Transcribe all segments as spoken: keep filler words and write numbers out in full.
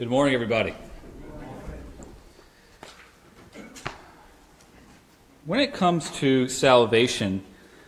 Good morning, everybody. When it comes to salvation,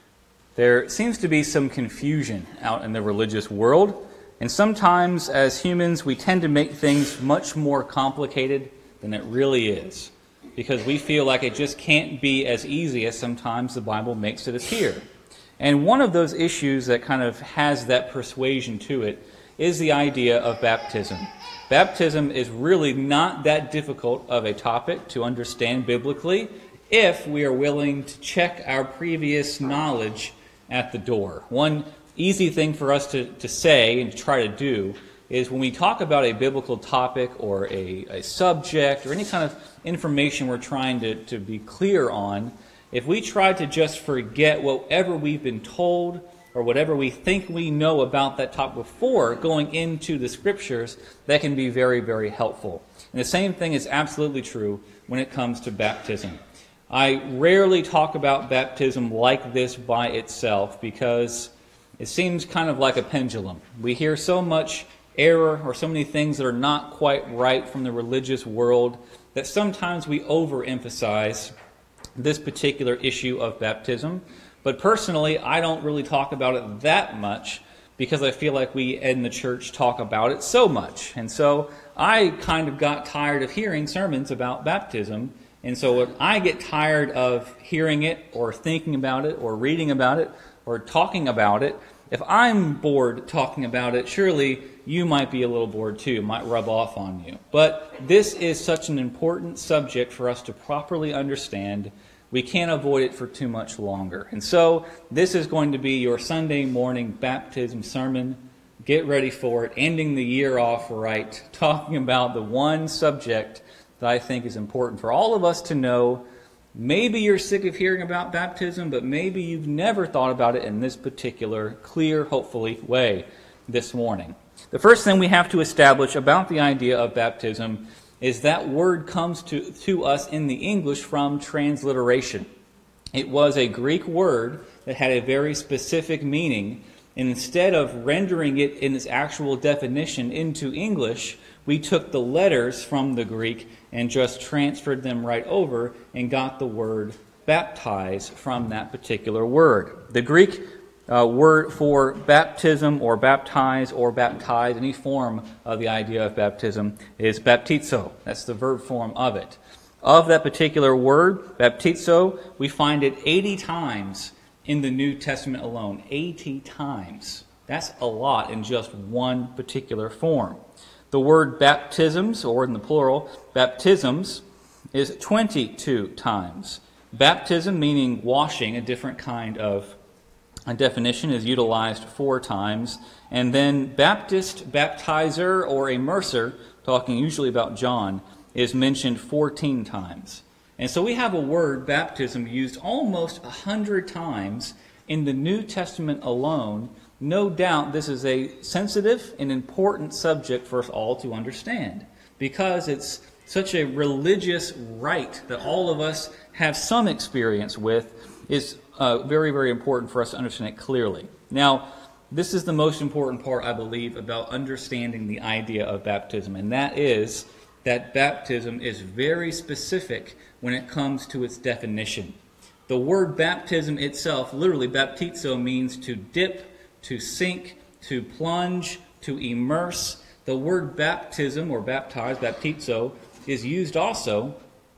there seems to be some confusion out in the religious world, and sometimes as humans we tend to make things much more complicated than it really is, because we feel like it just can't be as easy as sometimes the Bible makes it appear. And one of those issues that kind of has that persuasion to it is the idea of baptism. Baptism is really not that difficult of a topic to understand biblically if we are willing to check our previous knowledge at the door. One easy thing for us to, to say and to try to do is when we talk about a biblical topic or a, a subject or any kind of information we're trying to, to be clear on, if we try to just forget whatever we've been told or whatever we think we know about that topic before going into the Scriptures, that can be very, very helpful. And the same thing is absolutely true when it comes to baptism. I rarely talk about baptism like this by itself because it seems kind of like a pendulum. We hear so much error or so many things that are not quite right from the religious world that sometimes we overemphasize this particular issue of baptism. But personally, I don't really talk about it that much because I feel like we in the church talk about it so much. And so I kind of got tired of hearing sermons about baptism. And so when I get tired of hearing it or thinking about it or reading about it or talking about it, if I'm bored talking about it, surely you might be a little bored too. It might rub off on you. But this is such an important subject for us to properly understand. We can't avoid it for too much longer. And so this is going to be your Sunday morning baptism sermon. Get ready for it. Ending the year off right. Talking about the one subject that I think is important for all of us to know. Maybe you're sick of hearing about baptism, but maybe you've never thought about it in this particular, clear, hopefully, way this morning. The first thing we have to establish about the idea of baptism is that word comes to, to us in the English from transliteration. It was a Greek word that had a very specific meaning, and instead of rendering it in its actual definition into English, we took the letters from the Greek and just transferred them right over and got the word baptize from that particular word. The Greek uh, word for baptism or baptize or baptize, any form of the idea of baptism, is baptizo. That's the verb form of it. Of that particular word, baptizo, we find it eighty times in the New Testament alone. eighty times. That's a lot in just one particular form. The word baptisms, or in the plural, baptisms, is twenty-two times. Baptism, meaning washing, a different kind of a definition, is utilized four times. And then Baptist, baptizer, or immerser, talking usually about John, is mentioned fourteen times. And so we have a word, baptism, used almost one hundred times in the New Testament alone. No doubt this is a sensitive and important subject for us all to understand because it's such a religious rite that all of us have some experience with. Is uh, very, very important for us to understand it clearly. Now, this is the most important part, I believe, about understanding the idea of baptism, and that is that baptism is very specific when it comes to its definition. The word baptism itself, literally baptizo, means to dip, to sink, to plunge, to immerse. The word baptism or baptize, baptizo, is used also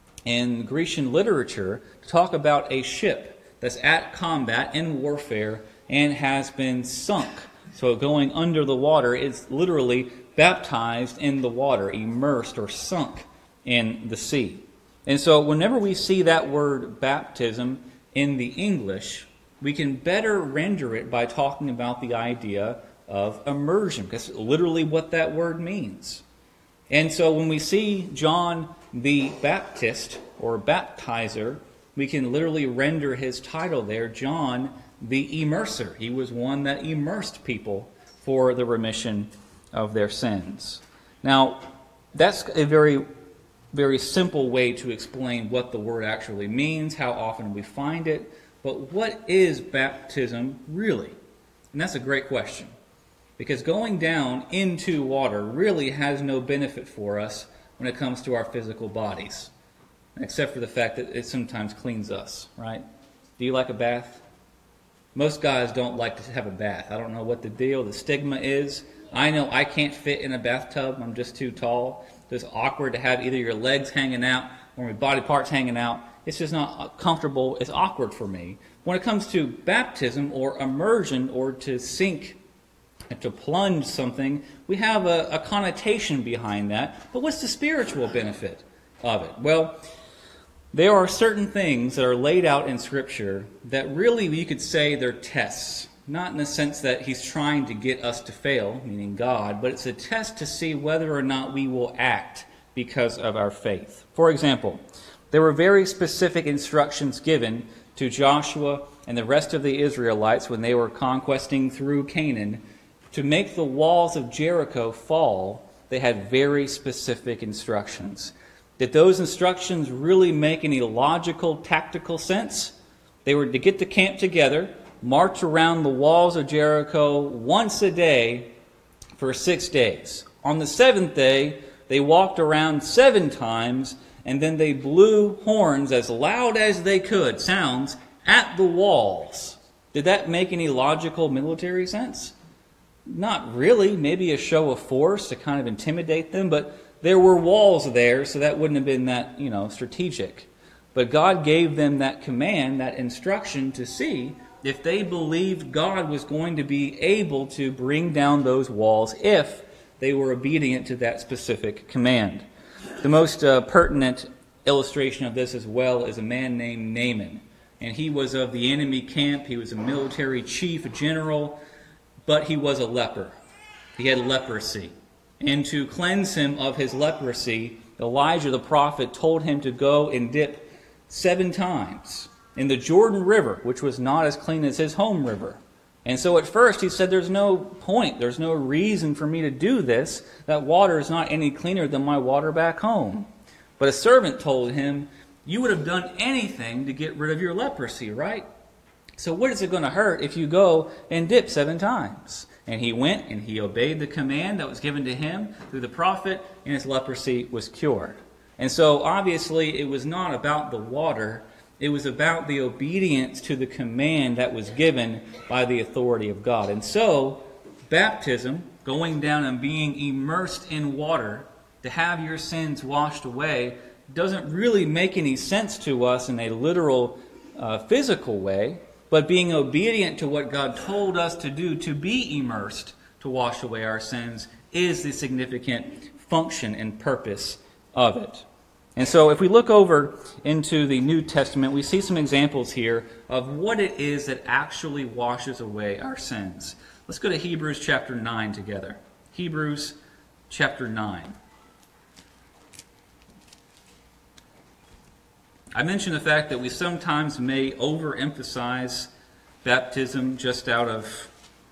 in Grecian literature to talk about a ship that's at combat in warfare and has been sunk. So going under the water is literally baptized in the water, immersed or sunk in the sea. And so whenever we see that word baptism in the English, we can better render it by talking about the idea of immersion, because that's literally what that word means. And so when we see John the Baptist or baptizer, we can literally render his title there, John the Immerser. He was one that immersed people for the remission of their sins. Now, that's a very, very simple way to explain what the word actually means, how often we find it. But what is baptism really? And that's a great question. Because going down into water really has no benefit for us when it comes to our physical bodies, except for the fact that it sometimes cleans us, right? Do you like a bath? Most guys don't like to have a bath. I don't know what the deal, the stigma is. I know I can't fit in a bathtub. I'm just too tall. It's awkward to have either your legs hanging out or your body parts hanging out. It's just not comfortable. It's awkward for me. When it comes to baptism or immersion or to sink and to plunge something, we have a, a connotation behind that. But what's the spiritual benefit of it? Well, there are certain things that are laid out in Scripture that really you could say they're tests. Not in the sense that he's trying to get us to fail, meaning God, but it's a test to see whether or not we will act because of our faith. For example, there were very specific instructions given to Joshua and the rest of the Israelites when they were conquesting through Canaan. To make the walls of Jericho fall, they had very specific instructions. Did those instructions really make any logical, tactical sense? They were to get the camp together, march around the walls of Jericho once a day for six days. On the seventh day, they walked around seven times, and then they blew horns as loud as they could, sounds, at the walls. Did that make any logical military sense? Not really. Maybe a show of force to kind of intimidate them, but there were walls there, so that wouldn't have been that, you know, strategic. But God gave them that command, that instruction to see if they believed God was going to be able to bring down those walls if they were obedient to that specific command. The most uh, pertinent illustration of this as well is a man named Naaman. And he was of the enemy camp. He was a military chief, a general, but he was a leper. He had leprosy. And to cleanse him of his leprosy, Elijah the prophet told him to go and dip seven times in the Jordan River, which was not as clean as his home river. And so at first he said, there's no point, there's no reason for me to do this. That water is not any cleaner than my water back home. But a servant told him, you would have done anything to get rid of your leprosy, right? So what is it going to hurt if you go and dip seven times? And he went and he obeyed the command that was given to him through the prophet, and his leprosy was cured. And so obviously it was not about the water. It was about the obedience to the command that was given by the authority of God. And so baptism, going down and being immersed in water to have your sins washed away, doesn't really make any sense to us in a literal uh, physical way. But being obedient to what God told us to do, to be immersed, to wash away our sins, is the significant function and purpose of it. And so if we look over into the New Testament, we see some examples here of what it is that actually washes away our sins. Let's go to Hebrews chapter nine together. Hebrews chapter nine. I mentioned the fact that we sometimes may overemphasize baptism just out of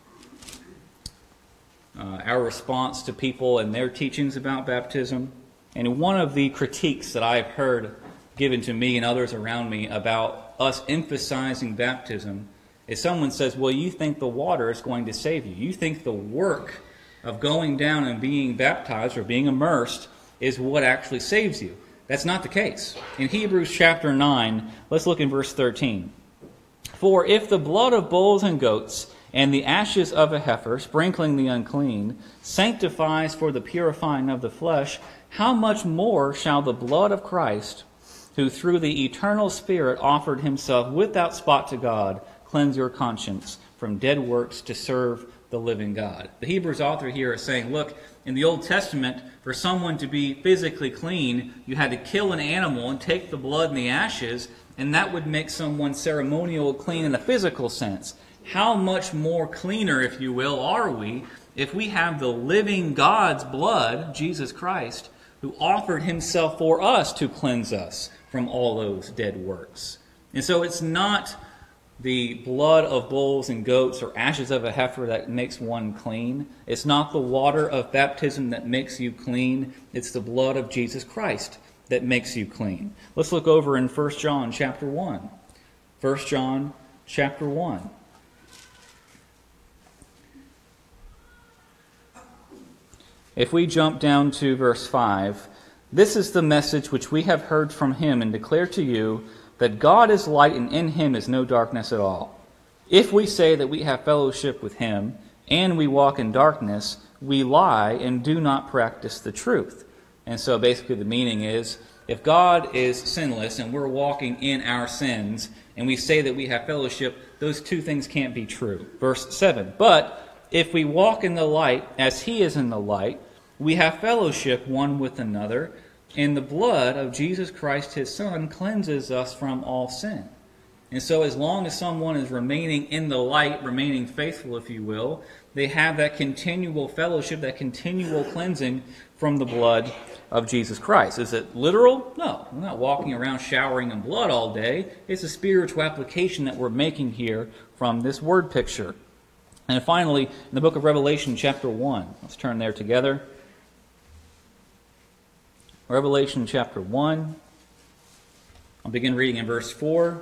uh, our response to people and their teachings about baptism. And one of the critiques that I've heard given to me and others around me about us emphasizing baptism is someone says, well, you think the water is going to save you. You think the work of going down and being baptized or being immersed is what actually saves you. That's not the case. In Hebrews chapter nine, let's look in verse thirteen. For if the blood of bulls and goats and the ashes of a heifer, sprinkling the unclean, sanctifies for the purifying of the flesh, how much more shall the blood of Christ, who through the eternal Spirit offered himself without spot to God, cleanse your conscience from dead works to serve the living God? The Hebrews author here is saying, look, in the Old Testament, for someone to be physically clean, you had to kill an animal and take the blood and the ashes, and that would make someone ceremonial clean in a physical sense. How much more cleaner, if you will, are we if we have the living God's blood, Jesus Christ, who offered himself for us to cleanse us from all those dead works? And so it's not the blood of bulls and goats or ashes of a heifer that makes one clean. It's not the water of baptism that makes you clean. It's the blood of Jesus Christ that makes you clean. Let's look over in First John chapter one. First John chapter one. If we jump down to verse five, this is the message which we have heard from him and declare to you, that God is light and in him is no darkness at all. If we say that we have fellowship with him and we walk in darkness, we lie and do not practice the truth. And so basically the meaning is, if God is sinless and we're walking in our sins and we say that we have fellowship, those two things can't be true. Verse seven, but if we walk in the light as he is in the light, we have fellowship one with another, and the blood of Jesus Christ his Son cleanses us from all sin. And so as long as someone is remaining in the light, remaining faithful, if you will, they have that continual fellowship, that continual cleansing from the blood of Jesus Christ. Is it literal? No. We're not walking around showering in blood all day. It's a spiritual application that we're making here from this word picture. And finally, in the book of Revelation, chapter one. Let's turn there together. Revelation chapter one. I'll begin reading in verse four.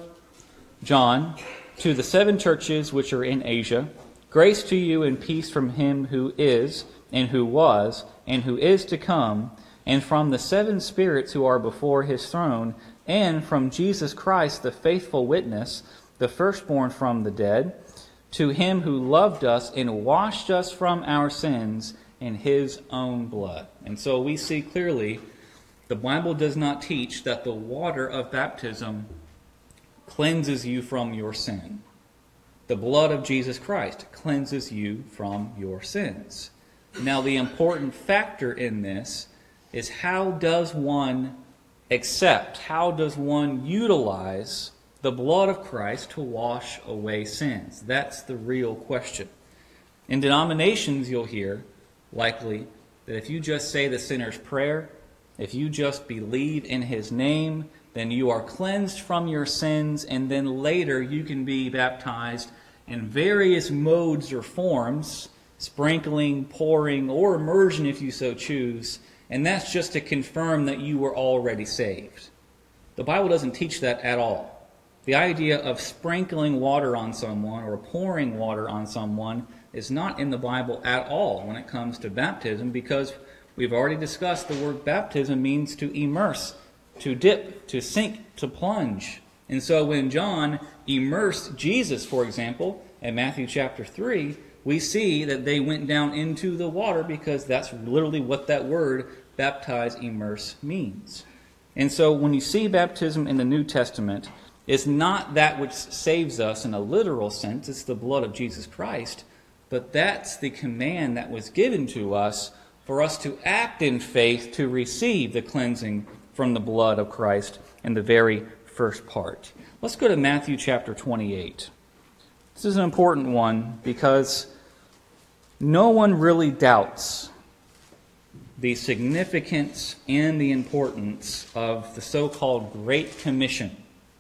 John, to the seven churches which are in Asia, grace to you and peace from him who is, and who was, and who is to come, and from the seven spirits who are before his throne, and from Jesus Christ, the faithful witness, the firstborn from the dead, to him who loved us and washed us from our sins in his own blood. And so we see clearly the Bible does not teach that the water of baptism cleanses you from your sin. The blood of Jesus Christ cleanses you from your sins. Now, the important factor in this is, how does one accept, how does one utilize the blood of Christ to wash away sins? That's the real question. In denominations, you'll hear, likely, that if you just say the sinner's prayer, if you just believe in his name, then you are cleansed from your sins, and then later you can be baptized in various modes or forms, sprinkling, pouring, or immersion if you so choose, and that's just to confirm that you were already saved. The Bible doesn't teach that at all. The idea of sprinkling water on someone or pouring water on someone is not in the Bible at all when it comes to baptism, because we've already discussed the word baptism means to immerse, to dip, to sink, to plunge. And so when John immersed Jesus, for example, in Matthew chapter three, we see that they went down into the water, because that's literally what that word baptize, immerse means. And so when you see baptism in the New Testament, it's not that which saves us in a literal sense, it's the blood of Jesus Christ, but that's the command that was given to us for us to act in faith to receive the cleansing from the blood of Christ in the very first part. Let's go to Matthew chapter twenty-eight. This is an important one because no one really doubts the significance and the importance of the so-called Great Commission.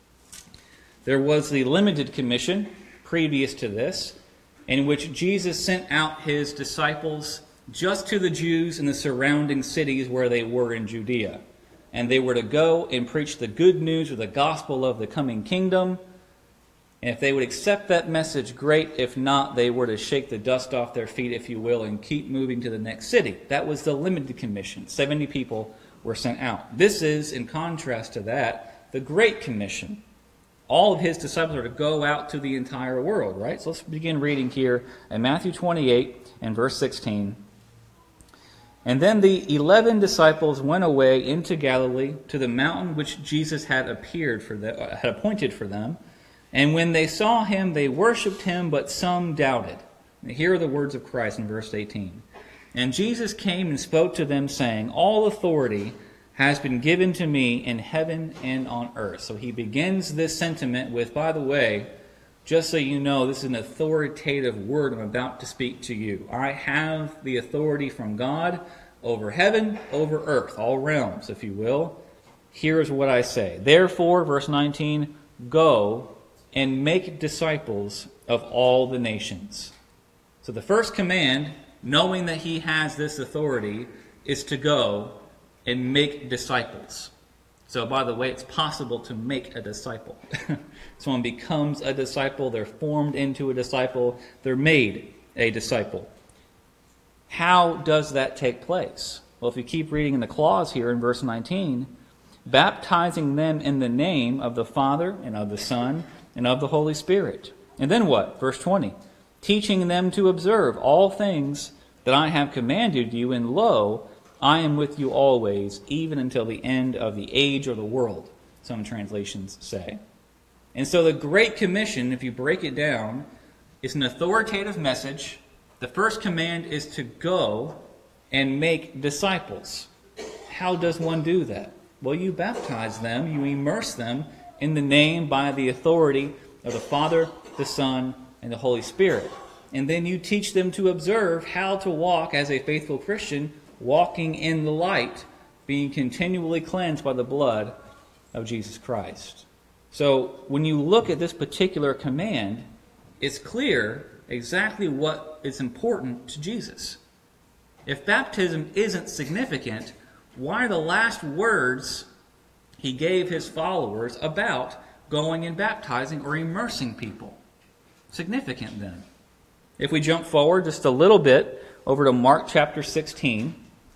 There was the limited commission previous to this, in which Jesus sent out his disciples just to the Jews in the surrounding cities where they were in Judea. And they were to go and preach the good news or the gospel of the coming kingdom. And if they would accept that message, great. If not, they were to shake the dust off their feet, if you will, and keep moving to the next city. That was the limited commission. seventy people were sent out. This is, in contrast to that, the Great Commission. All of his disciples are to go out to the entire world, right? So let's begin reading here in Matthew twenty-eight and verse sixteen. And then the eleven disciples went away into Galilee to the mountain which Jesus had appeared for them, had appointed for them. And when they saw him, they worshipped him, but some doubted. And here are the words of Christ in verse eighteen. And Jesus came and spoke to them, saying, all authority has been given to me in heaven and on earth. So he begins this sentiment with, by the way, just so you know, this is an authoritative word I'm about to speak to you. I have the authority from God over heaven, over earth, all realms, if you will. Here's what I say. Therefore, verse nineteen, go and make disciples of all the nations. So the first command, knowing that he has this authority, is to go and make disciples. So, by the way, it's possible to make a disciple. Someone becomes a disciple, they're formed into a disciple, they're made a disciple. How does that take place? Well, if you keep reading in the clause here in verse nineteen, baptizing them in the name of the Father and of the Son and of the Holy Spirit. And then what? Verse twenty, teaching them to observe all things that I have commanded you, and lo, I am with you always, even until the end of the age or the world, some translations say. And so the Great Commission, if you break it down, is an authoritative message. The first command is to go and make disciples. How does one do that? Well, you baptize them, you immerse them in the name by the authority of the Father, the Son, and the Holy Spirit. And then you teach them to observe how to walk as a faithful Christian, walking in the light, being continually cleansed by the blood of Jesus Christ. So when you look at this particular command, it's clear exactly what is important to Jesus. If baptism isn't significant, why the last words he gave his followers about going and baptizing or immersing people? Significant then. If we jump forward just a little bit over to Mark chapter sixteen,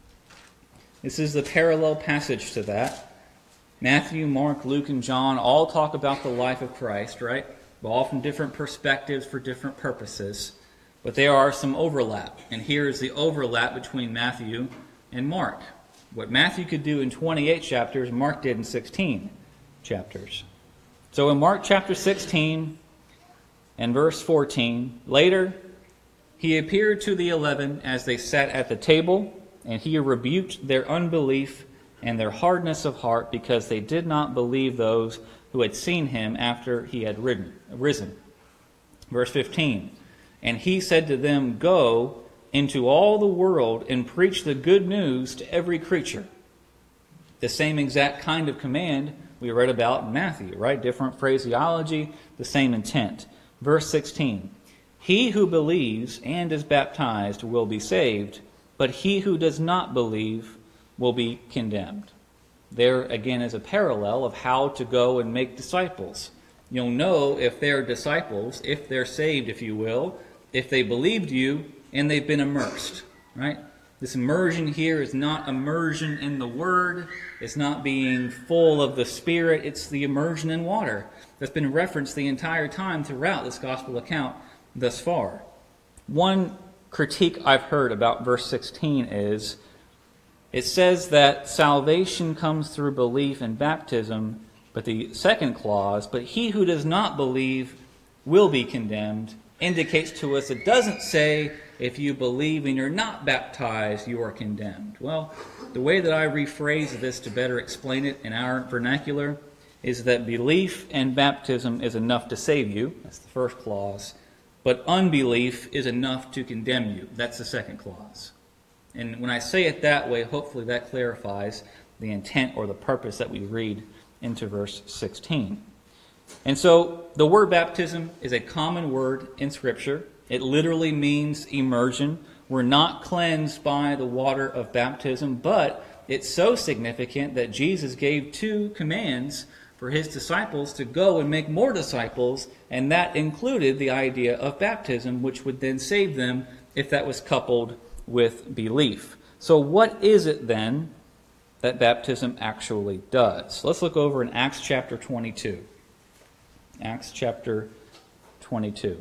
this is the parallel passage to that. Matthew, Mark, Luke, and John all talk about the life of Christ, right? All from different perspectives for different purposes. But there are some overlap. And here is the overlap between Matthew and Mark. What Matthew could do in twenty-eight chapters, Mark did in sixteen chapters. So in Mark chapter sixteen and verse fourteen, later he appeared to the eleven as they sat at the table, and he rebuked their unbelief and their hardness of heart, because they did not believe those who had seen him after he had ridden, risen. Verse fifteen, and he said to them, go into all the world and preach the good news to every creature. The same exact kind of command we read about in Matthew, right? Different phraseology, the same intent. Verse sixteen, he who believes and is baptized will be saved, but he who does not believe will be condemned. There again is a parallel of how to go and make disciples. You'll know if they're disciples, if they're saved, if you will, if they believed you and they've been immersed, right? This immersion here is not immersion in the Word. It's not being full of the Spirit. It's the immersion in water that's been referenced the entire time throughout this Gospel account thus far. One critique I've heard about verse sixteen is, it says that salvation comes through belief and baptism, but the second clause, but he who does not believe will be condemned, indicates to us it doesn't say if you believe and you're not baptized, you are condemned. Well, the way that I rephrase this to better explain it in our vernacular is that belief and baptism is enough to save you. That's the first clause. But unbelief is enough to condemn you. That's the second clause. And when I say it that way, hopefully that clarifies the intent or the purpose that we read into verse sixteen. And so the word baptism is a common word in Scripture. It literally means immersion. We're not cleansed by the water of baptism, but it's so significant that Jesus gave two commands for his disciples to go and make more disciples, and that included the idea of baptism, which would then save them if that was coupled with belief. So what is it then that baptism actually does? Let's look over in Acts chapter twenty-two. Acts chapter twenty-two.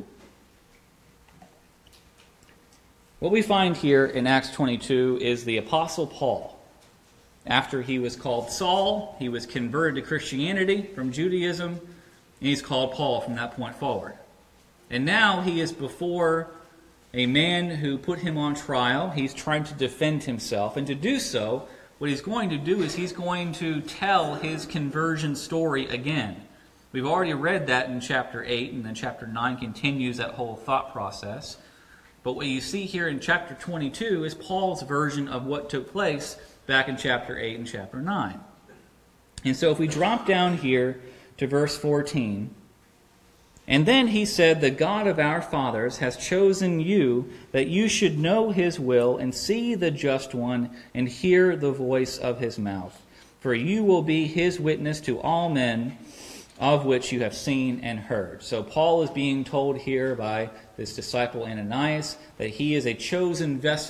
What we find here in Acts twenty-two is the Apostle Paul. After he was called Saul, he was converted to Christianity from Judaism, and he's called Paul from that point forward. And now he is before a man who put him on trial. He's trying to defend himself. And to do so, what he's going to do is he's going to tell his conversion story again. We've already read that in chapter eight, and then chapter nine continues that whole thought process. But what you see here in chapter twenty-two is Paul's version of what took place back in chapter eight and chapter nine. And so if we drop down here to verse fourteen, and then he said, the God of our fathers has chosen you that you should know his will and see the just one and hear the voice of his mouth. For you will be his witness to all men, of which you have seen and heard. So Paul is being told here by this disciple Ananias that he is a chosen vessel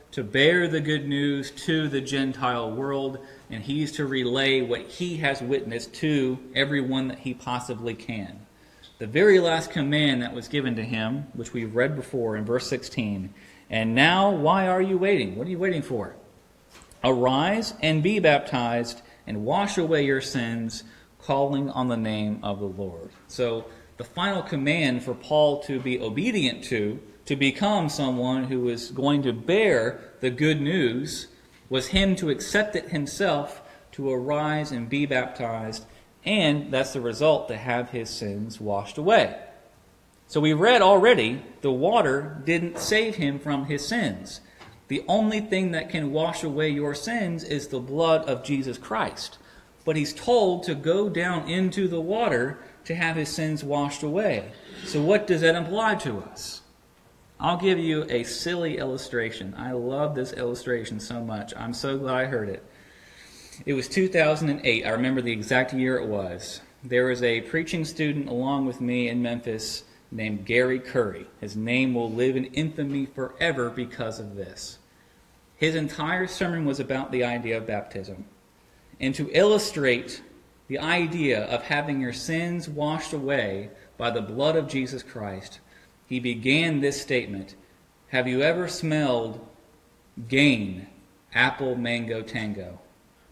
to bear the good news to the Gentile world, and he's to relay what he has witnessed to everyone that he possibly can. The very last command that was given to him, which we've read before in verse sixteen, and now why are you waiting? What are you waiting for? Arise and be baptized and wash away your sins, calling on the name of the Lord. So the final command for Paul to be obedient to, to become someone who is going to bear the good news, was him to accept it himself, to arise and be baptized, and that's the result, to have his sins washed away. So we read already, the water didn't save him from his sins. The only thing that can wash away your sins is the blood of Jesus Christ. But he's told to go down into the water to have his sins washed away. So what does that imply to us? I'll give you a silly illustration. I love this illustration so much. I'm so glad I heard it. It was two thousand eight. I remember the exact year it was. There was a preaching student along with me in Memphis named Gary Curry. His name will live in infamy forever because of this. His entire sermon was about the idea of baptism. And to illustrate the idea of having your sins washed away by the blood of Jesus Christ, he began this statement: have you ever smelled Gain Apple Mango Tango?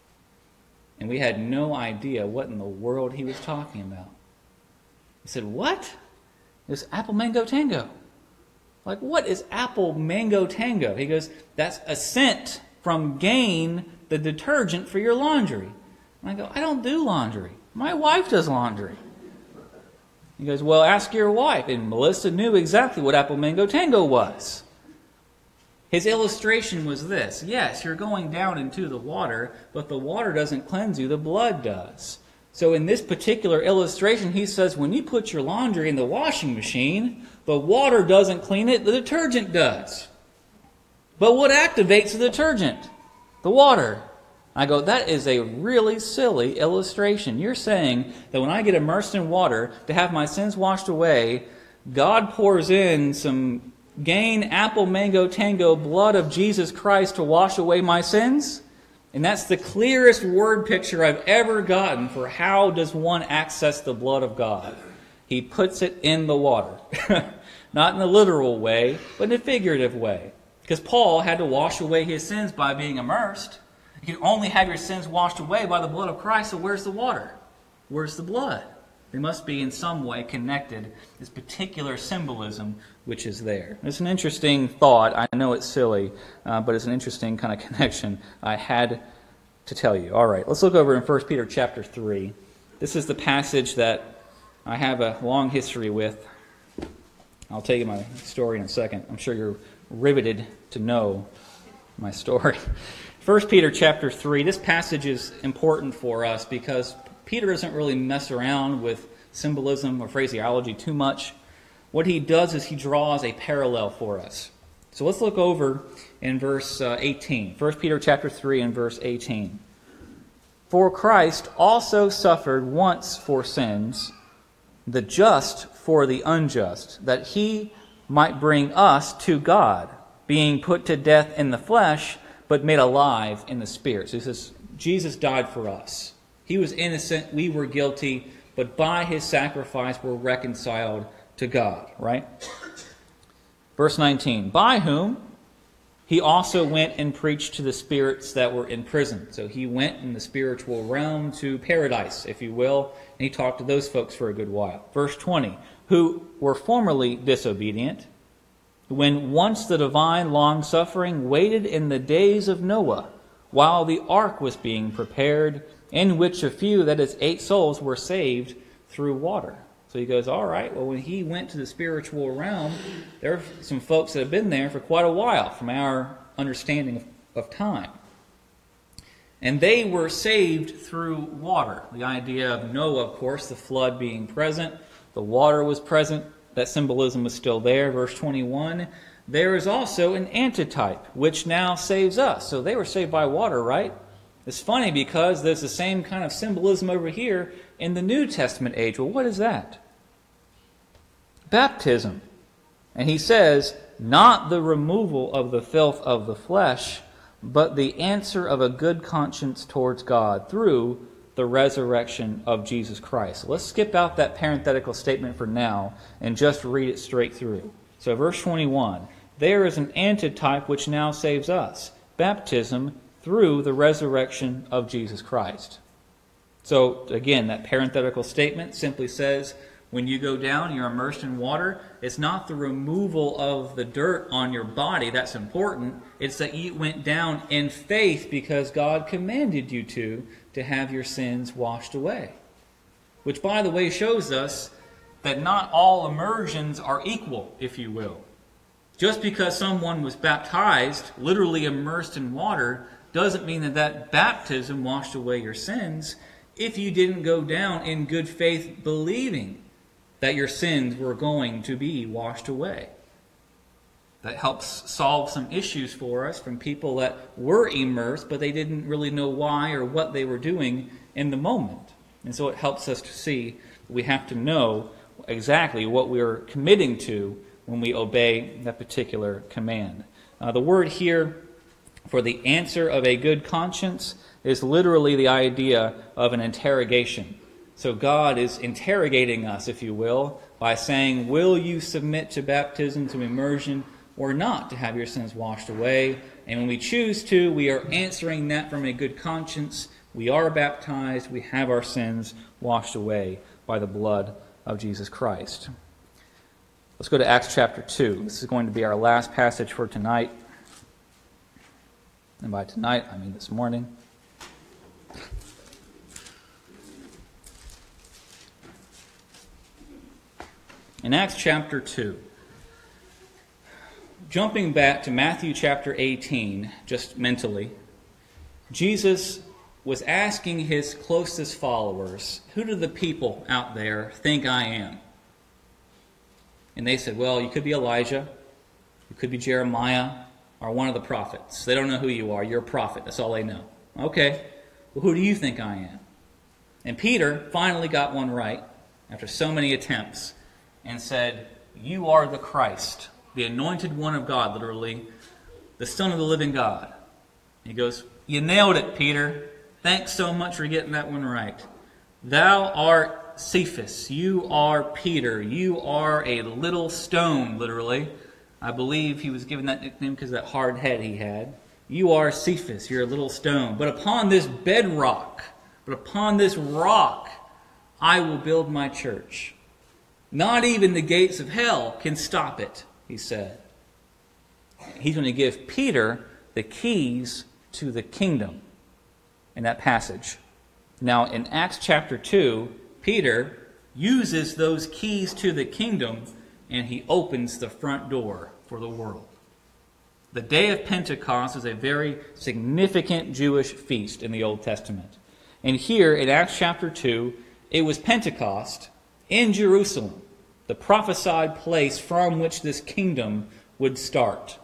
And we had no idea what in the world he was talking about. He said, what? It's Apple Mango Tango. Like, what is Apple Mango Tango? He goes, that's a scent from Gain, the detergent for your laundry. And I go, I don't do laundry. My wife does laundry. He goes, well, ask your wife. And Melissa knew exactly what Apple Mango Tango was. His illustration was this: yes, you're going down into the water, but the water doesn't cleanse you, the blood does. So in this particular illustration, he says when you put your laundry in the washing machine, the water doesn't clean it, the detergent does. But what activates the detergent? The water. I go, that is a really silly illustration. You're saying that when I get immersed in water to have my sins washed away, God pours in some Gain Apple Mango Tango blood of Jesus Christ to wash away my sins? And that's the clearest word picture I've ever gotten for how does one access the blood of God. He puts it in the water. Not in a literal way, but in a figurative way. Because Paul had to wash away his sins by being immersed. You can only have your sins washed away by the blood of Christ, so where's the water? Where's the blood? They must be in some way connected, this particular symbolism which is there. It's an interesting thought. I know it's silly, uh, but it's an interesting kind of connection I had to tell you. All right, let's look over in First Peter chapter three. This is the passage that I have a long history with. I'll tell you my story in a second. I'm sure you're riveted to know my story. First Peter chapter three, this passage is important for us because Peter doesn't really mess around with symbolism or phraseology too much. What he does is he draws a parallel for us. So let's look over in verse uh, eighteen. First Peter chapter three and verse eighteen. For Christ also suffered once for sins, the just for the unjust, that he might bring us to God, being put to death in the flesh, but made alive in the Spirit. So he says, Jesus died for us. He was innocent, we were guilty, but by his sacrifice we're reconciled to God, right? Verse nineteen, by whom he also went and preached to the spirits that were in prison. So he went in the spiritual realm to paradise, if you will, and he talked to those folks for a good while. Verse twenty, who were formerly disobedient, when once the divine long-suffering waited in the days of Noah, while the ark was being prepared, in which a few, that is eight souls, were saved through water. So he goes, all right, well, when he went to the spiritual realm, there are some folks that have been there for quite a while from our understanding of, of time. And they were saved through water. The idea of Noah, of course, the flood being present, the water was present, that symbolism was still there. Verse twenty-one, there is also an antitype, which now saves us. So they were saved by water, right? It's funny because there's the same kind of symbolism over here in the New Testament age. Well, what is that? Baptism. And he says, not the removal of the filth of the flesh, but the answer of a good conscience towards God through the resurrection of Jesus Christ. Let's skip out that parenthetical statement for now and just read it straight through. So verse twenty-one, there is an antitype which now saves us, baptism through the resurrection of Jesus Christ. So again, that parenthetical statement simply says, when you go down, you're immersed in water. It's not the removal of the dirt on your body that's important. It's that you went down in faith because God commanded you to, to have your sins washed away. Which, by the way, shows us that not all immersions are equal, if you will. Just because someone was baptized, literally immersed in water, doesn't mean that that baptism washed away your sins if you didn't go down in good faith believing that your sins were going to be washed away. That helps solve some issues for us from people that were immersed, but they didn't really know why or what they were doing in the moment. And so it helps us to see we have to know exactly what we're committing to when we obey that particular command. Uh, the word here for the answer of a good conscience is literally the idea of an interrogation. So God is interrogating us, if you will, by saying, will you submit to baptism, to immersion, or not to have your sins washed away? And when we choose to, we are answering that from a good conscience. We are baptized. We have our sins washed away by the blood of Jesus Christ. Let's go to Acts chapter two. This is going to be our last passage for tonight. And by tonight, I mean this morning. In Acts chapter two, jumping back to Matthew chapter eighteen, just mentally, Jesus was asking his closest followers, who do the people out there think I am? And they said, well, you could be Elijah, you could be Jeremiah, or one of the prophets. They don't know who you are. You're a prophet. That's all they know. Okay, well, who do you think I am? And Peter finally got one right after so many attempts and said, you are the Christ, the anointed one of God, literally, the Son of the living God. He goes, you nailed it, Peter. Thanks so much for getting that one right. Thou art Cephas. You are Peter. You are a little stone, literally. I believe he was given that nickname because of that hard head he had. You are Cephas. You're a little stone. But upon this bedrock, but upon this rock, I will build my church. Not even the gates of hell can stop it, he said. He's going to give Peter the keys to the kingdom in that passage. Now, in Acts chapter two, Peter uses those keys to the kingdom and he opens the front door for the world. The day of Pentecost is a very significant Jewish feast in the Old Testament. And here in Acts chapter two, it was Pentecost in Jerusalem, the prophesied place from which this kingdom would start.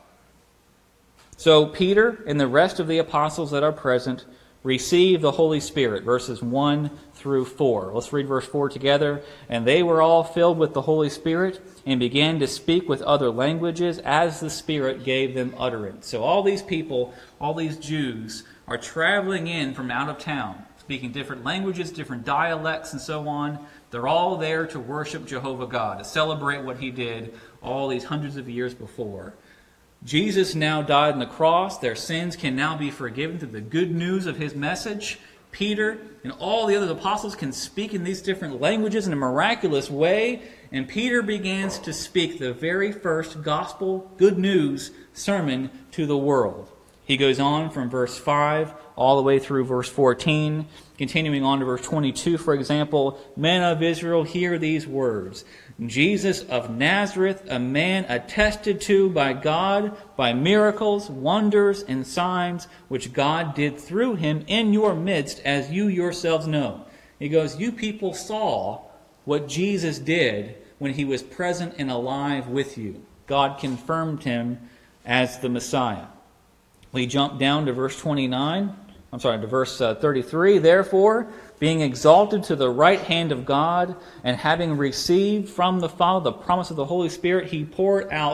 So Peter and the rest of the apostles that are present receive the Holy Spirit, verses one through four. Let's read verse four together. And they were all filled with the Holy Spirit and began to speak with other languages as the Spirit gave them utterance. So all these people, all these Jews, are traveling in from out of town, speaking different languages, different dialects, and so on. They're all there to worship Jehovah God, to celebrate what he did all these hundreds of years before. Jesus now died on the cross. Their sins can now be forgiven through the good news of his message. Peter and all the other apostles can speak in these different languages in a miraculous way. And Peter begins to speak the very first gospel, good news sermon to the world. He goes on from verse five all the way through verse fourteen, continuing on to verse twenty-two, for example. Men of Israel, hear these words. Jesus of Nazareth, a man attested to by God by miracles, wonders, and signs, which God did through him in your midst, as you yourselves know. He goes, you people saw what Jesus did when he was present and alive with you. God confirmed him as the Messiah. We jump down to verse twenty-nine. I'm sorry, to verse uh, thirty-three. Therefore, being exalted to the right hand of God, and having received from the Father the promise of the Holy Spirit, he poured out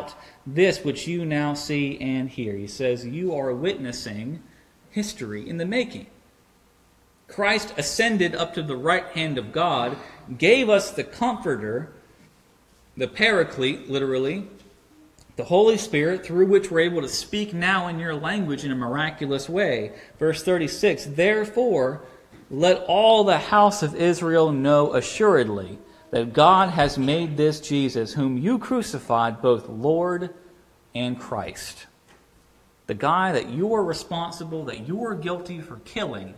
this which you now see and hear. He says, you are witnessing history in the making. Christ ascended up to the right hand of God, gave us the Comforter, the Paraclete, literally, the Holy Spirit, through which we're able to speak now in your language in a miraculous way. Verse thirty-six, therefore, let all the house of Israel know assuredly that God has made this Jesus, whom you crucified, both Lord and Christ. The guy that you are responsible, that you are guilty for killing,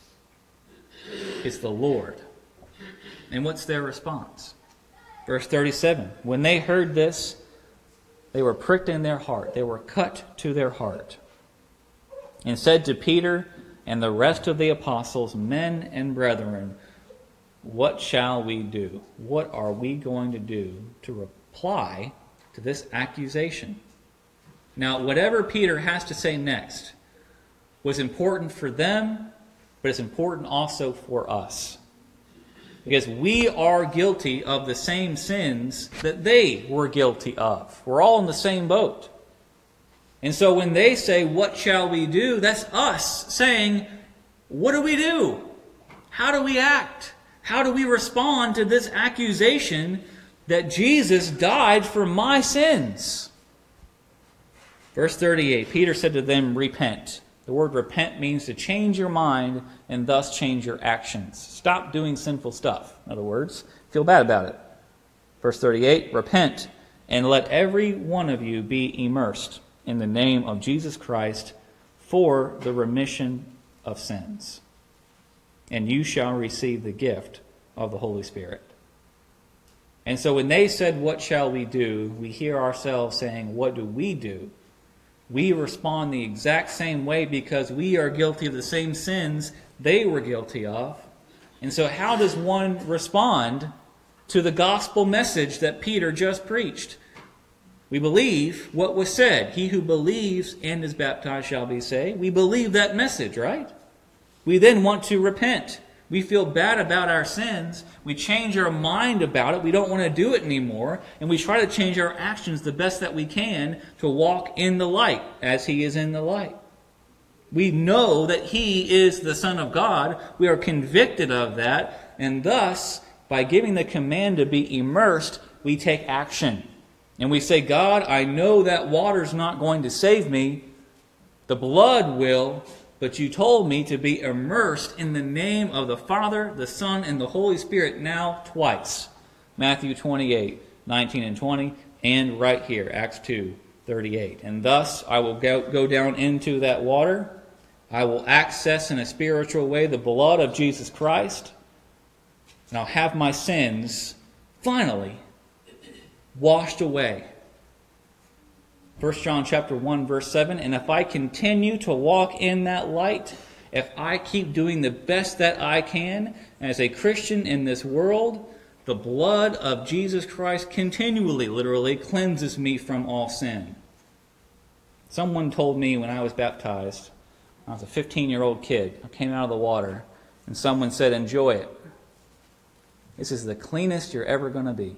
is the Lord. And what's their response? Verse thirty-seven, when they heard this, they were pricked in their heart. They were cut to their heart. And said to Peter and the rest of the apostles, men and brethren, what shall we do? What are we going to do to reply to this accusation? Now, whatever Peter has to say next was important for them, but it's important also for us. Because we are guilty of the same sins that they were guilty of. We're all in the same boat. And so when they say, what shall we do? That's us saying, what do we do? How do we act? How do we respond to this accusation that Jesus died for my sins? Verse thirty-eight, Peter said to them, repent. The word repent means to change your mind and thus change your actions. Stop doing sinful stuff. In other words, feel bad about it. Verse thirty-eight, repent and let every one of you be immersed in the name of Jesus Christ for the remission of sins. And you shall receive the gift of the Holy Spirit. And so when they said, what shall we do? We hear ourselves saying, what do we do? We respond the exact same way because we are guilty of the same sins they were guilty of. And so how does one respond to the gospel message that Peter just preached? We believe what was said. He who believes and is baptized shall be saved. We believe that message, right? We then want to repent. We feel bad about our sins. We change our mind about it. We don't want to do it anymore. And we try to change our actions the best that we can to walk in the light as He is in the light. We know that He is the Son of God. We are convicted of that. And thus, by giving the command to be immersed, we take action. And we say, God, I know that water's not going to save me. The blood will. But you told me to be immersed in the name of the Father, the Son, and the Holy Spirit now twice. Matthew twenty-eight, nineteen and twenty, and right here, Acts two, thirty-eight. And thus I will go, go down into that water. I will access in a spiritual way the blood of Jesus Christ. And I'll have my sins finally washed away. First John chapter one, verse seven, and if I continue to walk in that light, if I keep doing the best that I can as a Christian in this world, the blood of Jesus Christ continually, literally, cleanses me from all sin. Someone told me when I was baptized, I was a fifteen-year-old kid, I came out of the water, and someone said, enjoy it. This is the cleanest you're ever going to be.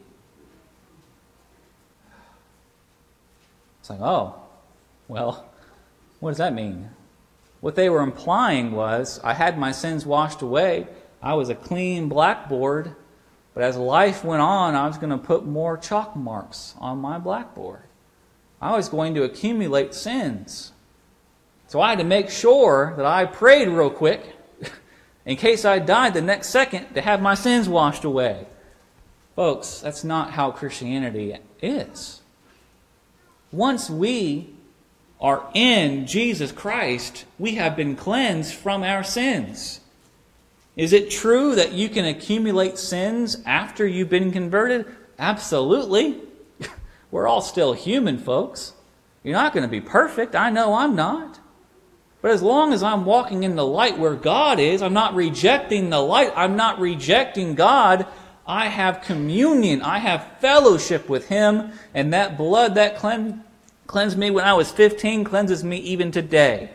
It's like, oh, well, what does that mean? What they were implying was, I had my sins washed away. I was a clean blackboard. But as life went on, I was going to put more chalk marks on my blackboard. I was going to accumulate sins. So I had to make sure that I prayed real quick, in case I died the next second, to have my sins washed away. Folks, that's not how Christianity is. Once we are in Jesus Christ, we have been cleansed from our sins. Is it true that you can accumulate sins after you've been converted? Absolutely. We're all still human, folks. You're not going to be perfect. I know I'm not. But as long as I'm walking in the light where God is, I'm not rejecting the light. I'm not rejecting God. I have communion. I have fellowship with Him. And that blood that cleansed, cleansed me when I was fifteen cleanses me even today.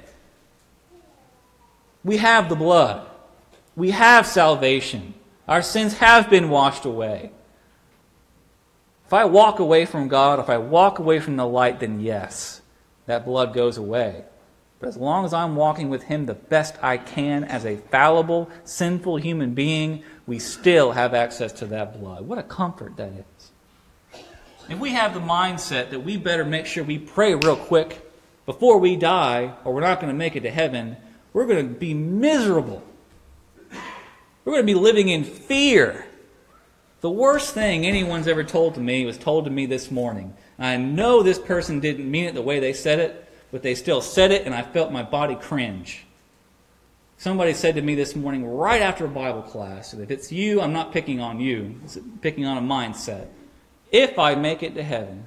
We have the blood. We have salvation. Our sins have been washed away. If I walk away from God, if I walk away from the light, then yes, that blood goes away. But as long as I'm walking with Him the best I can as a fallible, sinful human being, we still have access to that blood. What a comfort that is. If we have the mindset that we better make sure we pray real quick before we die, or we're not going to make it to heaven, we're going to be miserable. We're going to be living in fear. The worst thing anyone's ever told to me was told to me this morning. I know this person didn't mean it the way they said it, but they still said it, and I felt my body cringe. Somebody said to me this morning, right after a Bible class, if it's you, I'm not picking on you. It's picking on a mindset. If I make it to heaven.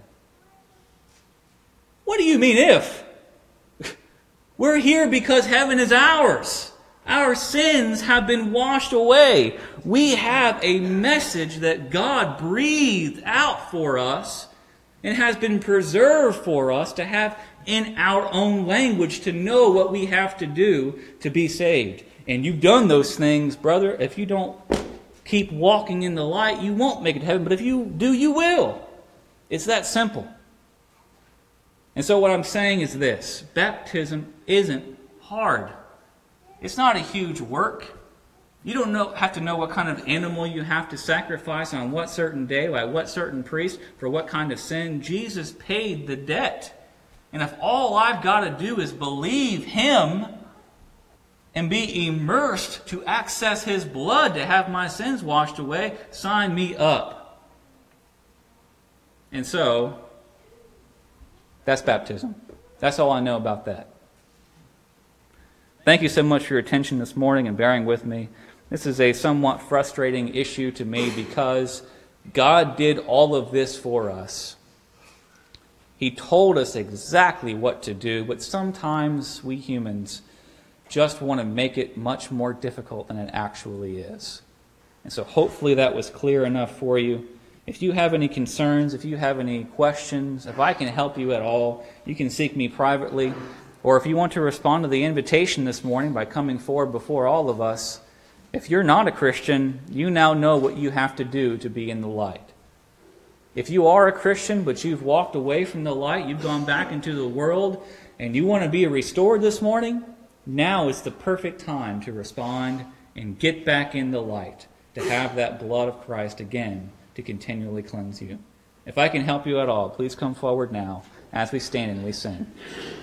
What do you mean if? We're here because heaven is ours. Our sins have been washed away. We have a message that God breathed out for us and has been preserved for us to have in our own language to know what we have to do to be saved. And you've done those things, brother. If you don't keep walking in the light, you won't make it to heaven. But if you do, you will. It's that simple. And so what I'm saying is this. Baptism isn't hard. It's not a huge work. You don't know, have to know what kind of animal you have to sacrifice on what certain day, by what certain priest, for what kind of sin. Jesus paid the debt. And if all I've got to do is believe Him and be immersed to access His blood to have my sins washed away, sign me up. And so, that's baptism. That's all I know about that. Thank you so much for your attention this morning and bearing with me. This is a somewhat frustrating issue to me because God did all of this for us. He told us exactly what to do, but sometimes we humans just want to make it much more difficult than it actually is. And so hopefully that was clear enough for you. If you have any concerns, if you have any questions, if I can help you at all, you can seek me privately. Or if you want to respond to the invitation this morning by coming forward before all of us, if you're not a Christian, you now know what you have to do to be in the light. If you are a Christian, but you've walked away from the light, you've gone back into the world, and you want to be restored this morning, now is the perfect time to respond and get back in the light, to have that blood of Christ again to continually cleanse you. If I can help you at all, please come forward now as we stand and we sing.